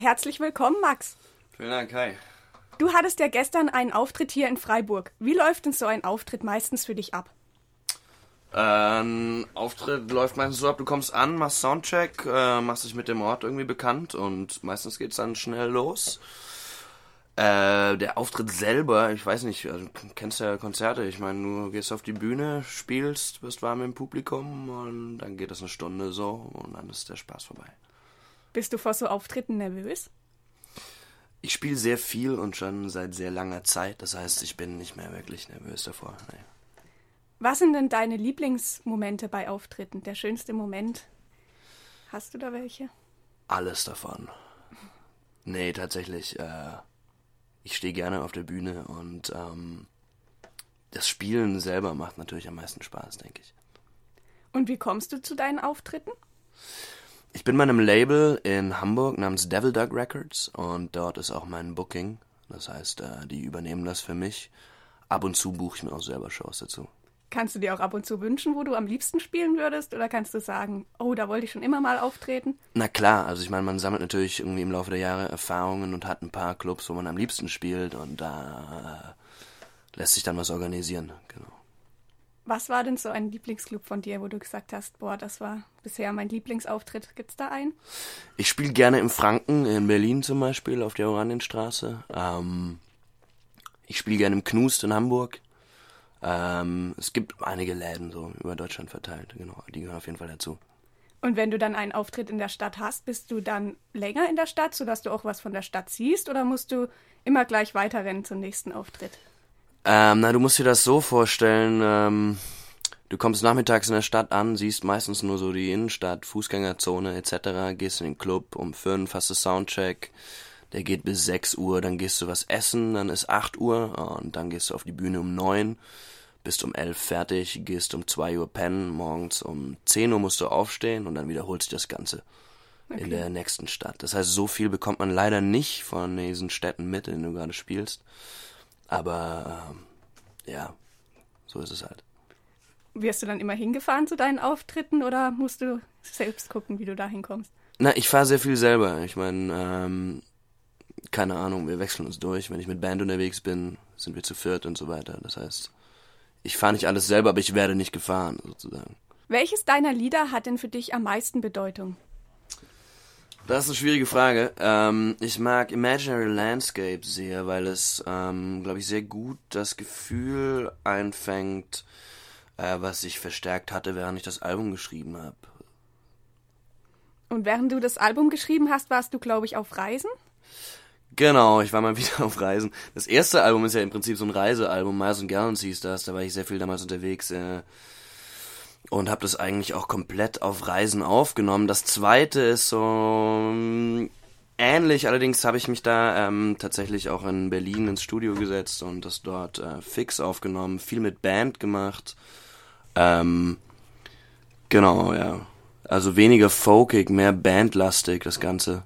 Herzlich willkommen, Max. Vielen Dank, hi. Du hattest ja gestern einen Auftritt hier in Freiburg. Wie läuft denn so ein Auftritt meistens für dich ab? Ein Auftritt läuft meistens so ab, du kommst an, machst Soundcheck, machst dich mit dem Ort irgendwie bekannt und meistens geht's dann schnell los. Der Auftritt selber, ich weiß nicht, also, du kennst ja Konzerte, ich meine, du gehst auf die Bühne, spielst, bist warm im Publikum und dann geht das eine Stunde so und dann ist der Spaß vorbei. Bist du vor so Auftritten nervös? Ich spiele sehr viel und schon seit sehr langer Zeit, das heißt, ich bin nicht mehr wirklich nervös davor. Nee. Was sind denn deine Lieblingsmomente bei Auftritten? Der schönste Moment? Hast du da welche? Alles davon. Nee, tatsächlich, ich stehe gerne auf der Bühne und das Spielen selber macht natürlich am meisten Spaß, denke ich. Und wie kommst du zu deinen Auftritten? Ich bin bei einem Label in Hamburg namens Devil Dog Records und dort ist auch mein Booking. Das heißt, die übernehmen das für mich. Ab und zu buche ich mir auch selber Shows dazu. Kannst du dir auch ab und zu wünschen, wo du am liebsten spielen würdest? Oder kannst du sagen, oh, da wollte ich schon immer mal auftreten? Na klar, also ich meine, man sammelt natürlich irgendwie im Laufe der Jahre Erfahrungen und hat ein paar Clubs, wo man am liebsten spielt und da lässt sich dann was organisieren, genau. Was war denn so ein Lieblingsclub von dir, wo du gesagt hast, boah, das war bisher mein Lieblingsauftritt? Gibt's da einen? Ich spiele gerne im Franken, in Berlin zum Beispiel, auf der Oranienstraße. Ich spiele gerne im Knust in Hamburg. Es gibt einige Läden so über Deutschland verteilt, genau, die gehören auf jeden Fall dazu. Und wenn du dann einen Auftritt in der Stadt hast, bist du dann länger in der Stadt, sodass du auch was von der Stadt siehst, oder musst du immer gleich weiterrennen zum nächsten Auftritt? Du musst dir das so vorstellen, du kommst nachmittags in der Stadt an, siehst meistens nur so die Innenstadt, Fußgängerzone etc., gehst in den Club um 5, hast du Soundcheck, der geht bis 6 Uhr, dann gehst du was essen, dann ist 8 Uhr und dann gehst du auf die Bühne um 9, bist um 11 fertig, gehst um 2 Uhr pennen, morgens um 10 Uhr musst du aufstehen und dann wiederholt sich das Ganze in der nächsten Stadt. Das heißt, so viel bekommt man leider nicht von diesen Städten mit, in denen du gerade spielst. Aber, ja, so ist es halt. Wirst du dann immer hingefahren zu deinen Auftritten oder musst du selbst gucken, wie du da hinkommst? Na, ich fahre sehr viel selber. Ich meine, keine Ahnung, wir wechseln uns durch. Wenn ich mit Band unterwegs bin, sind wir zu viert und so weiter. Das heißt, ich fahre nicht alles selber, aber ich werde nicht gefahren, sozusagen. Welches deiner Lieder hat denn für dich am meisten Bedeutung? Das ist eine schwierige Frage. Ich mag Imaginary Landscape sehr, weil es, glaube ich, sehr gut das Gefühl einfängt, was ich verstärkt hatte, während ich das Album geschrieben habe. Und während du das Album geschrieben hast, warst du, glaube ich, auf Reisen? Genau, ich war mal wieder auf Reisen. Das erste Album ist ja im Prinzip so ein Reisealbum, Miles & Gallons hieß das, da war ich sehr viel damals unterwegs, und habe das eigentlich auch komplett auf Reisen aufgenommen. Das zweite ist so ähnlich, allerdings habe ich mich da tatsächlich auch in Berlin ins Studio gesetzt und das dort fix aufgenommen, viel mit Band gemacht. Genau, ja. Also weniger folkig, mehr bandlastig das Ganze.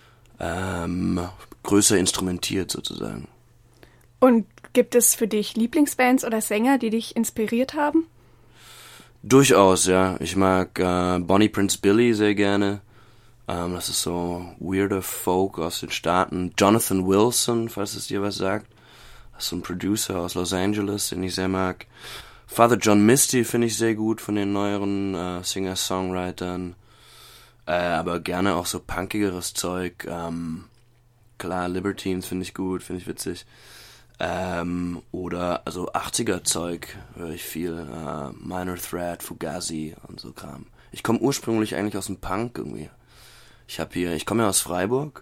Größer instrumentiert sozusagen. Und gibt es für dich Lieblingsbands oder Sänger, die dich inspiriert haben? Durchaus, ja. Ich mag Bonnie Prince Billy sehr gerne. Das ist so weirder Folk aus den Staaten. Jonathan Wilson, falls es dir was sagt. Das ist so ein Producer aus Los Angeles, den ich sehr mag. Father John Misty finde ich sehr gut von den neueren Singer-Songwritern. Aber gerne auch so punkigeres Zeug. Klar, Libertines finde ich gut, finde ich witzig. Oder also 80er Zeug höre ich viel. Minor Threat, Fugazi und so Kram. Ich komme ursprünglich eigentlich aus dem Punk irgendwie. Ich komme ja aus Freiburg.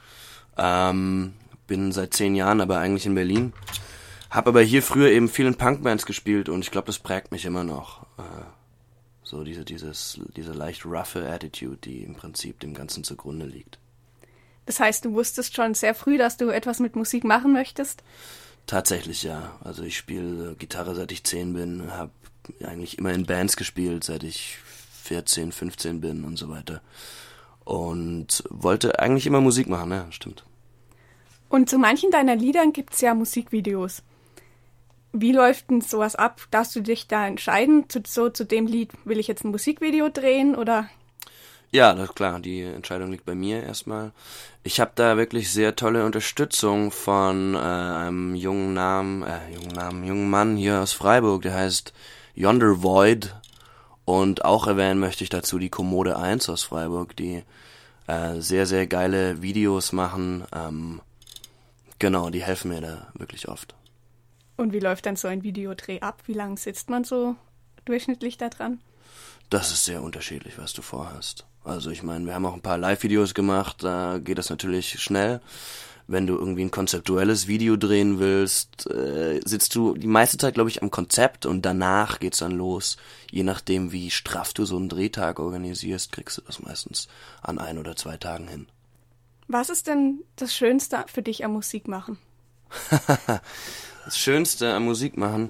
Bin seit 10 Jahren aber eigentlich in Berlin. Hab aber hier früher eben viel in Punkbands gespielt und ich glaube, das prägt mich immer noch. So diese leicht roughe Attitude, die im Prinzip dem Ganzen zugrunde liegt. Das heißt, du wusstest schon sehr früh, dass du etwas mit Musik machen möchtest? Tatsächlich, ja. Also ich spiele Gitarre, seit ich 10 bin, habe eigentlich immer in Bands gespielt, seit ich 14, 15 bin und so weiter. Und wollte eigentlich immer Musik machen, ja, stimmt. Und zu manchen deiner Liedern gibt's ja Musikvideos. Wie läuft denn sowas ab? Darfst du dich da entscheiden, zu dem Lied will ich jetzt ein Musikvideo drehen, oder? Ja, das ist klar, die Entscheidung liegt bei mir erstmal. Ich habe da wirklich sehr tolle Unterstützung von einem jungen Mann hier aus Freiburg, der heißt Yonder Void. Und auch erwähnen möchte ich dazu die Kommode 1 aus Freiburg, die sehr, sehr geile Videos machen. Genau, die helfen mir da wirklich oft. Und wie läuft dann so ein Videodreh ab? Wie lange sitzt man so durchschnittlich da dran? Das ist sehr unterschiedlich, was du vorhast. Also ich meine, wir haben auch ein paar Live-Videos gemacht, da geht das natürlich schnell. Wenn du irgendwie ein konzeptuelles Video drehen willst, sitzt du die meiste Zeit, glaube ich, am Konzept und danach geht's dann los. Je nachdem, wie straff du so einen Drehtag organisierst, kriegst du das meistens an 1 oder 2 Tagen hin. Was ist denn das Schönste für dich am Musikmachen? Das Schönste am Musikmachen?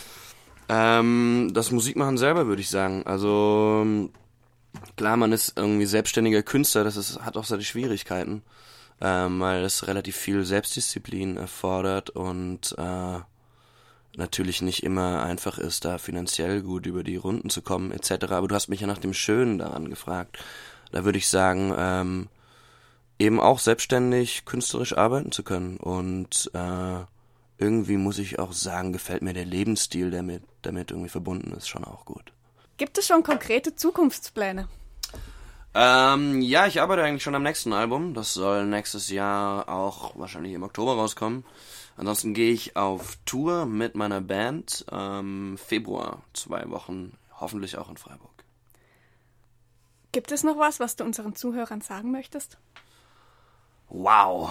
Das Musikmachen selber, würde ich sagen. Also klar, man ist irgendwie selbstständiger Künstler, hat auch seine Schwierigkeiten, weil es relativ viel Selbstdisziplin erfordert und natürlich nicht immer einfach ist, da finanziell gut über die Runden zu kommen etc. Aber du hast mich ja nach dem Schönen daran gefragt. Da würde ich sagen, eben auch selbstständig künstlerisch arbeiten zu können und irgendwie muss ich auch sagen, gefällt mir der Lebensstil, der damit irgendwie verbunden ist, schon auch gut. Gibt es schon konkrete Zukunftspläne? Ja, ich arbeite eigentlich schon am nächsten Album. Das soll nächstes Jahr auch wahrscheinlich im Oktober rauskommen. Ansonsten gehe ich auf Tour mit meiner Band Februar, 2 Wochen, hoffentlich auch in Freiburg. Gibt es noch was du unseren Zuhörern sagen möchtest? Wow.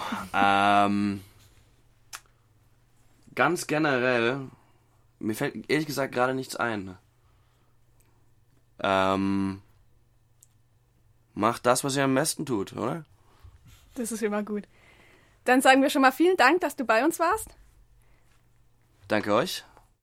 Ganz generell, mir fällt ehrlich gesagt gerade nichts ein. Macht das, was ihr am besten tut, oder? Das ist immer gut. Dann sagen wir schon mal vielen Dank, dass du bei uns warst. Danke euch.